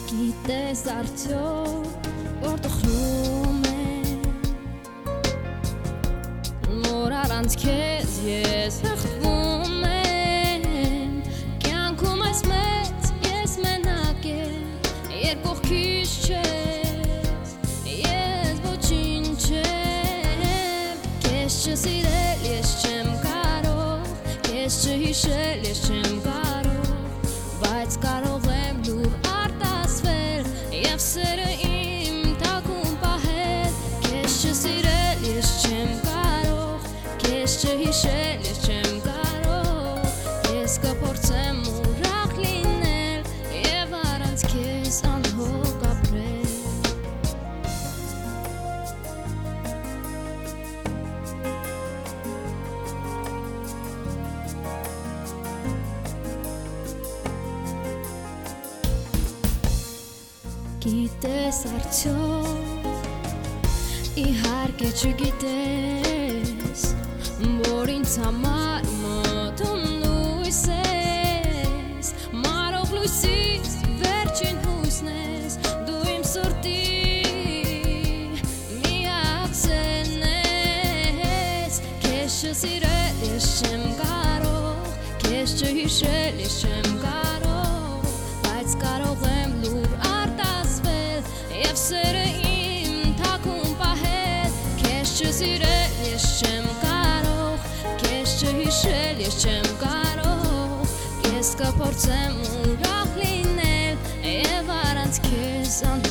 Գիտես արդյոք որտեղ խլում եմ, որ առանց քեզ ես հղկվում եմ, կյանքում այս մեծ ես մենակ եմ, երբ կողքիս չես, ես ոչինչ չեմ, քեզ չսիրել ես չեմ կարող, քեզ չհիշել ես չեմ կարող, բայց կարող եմ լուր Եվ սերը իմ թակում պահել, քեզ չսիրել ես չեմ կարող, քեզ չհիշել ես չեմ կարող, ես կփորձեմ ուրախ լինել և առանց քեզ անհոգ ապրել։ Գիտես արդյոք, իհարկե չգիտես, որ ինձ համար մոթում լույս ես, մարող լույսից վերջին հույսն ես, դու իմ սրտի միակ սերն ես, քեզ չսիրել ես չեմ կարող, քեզ չհիշել ես չեմ կարող, բայց կարող եմ լուր Եվ սերը իմ թակում պահել, քեզ չսիրել ես չեմ կարող, քեզ չհիշել ես չեմ կարող, ես կփորձեմ ուրախ լինել և առանց քեզ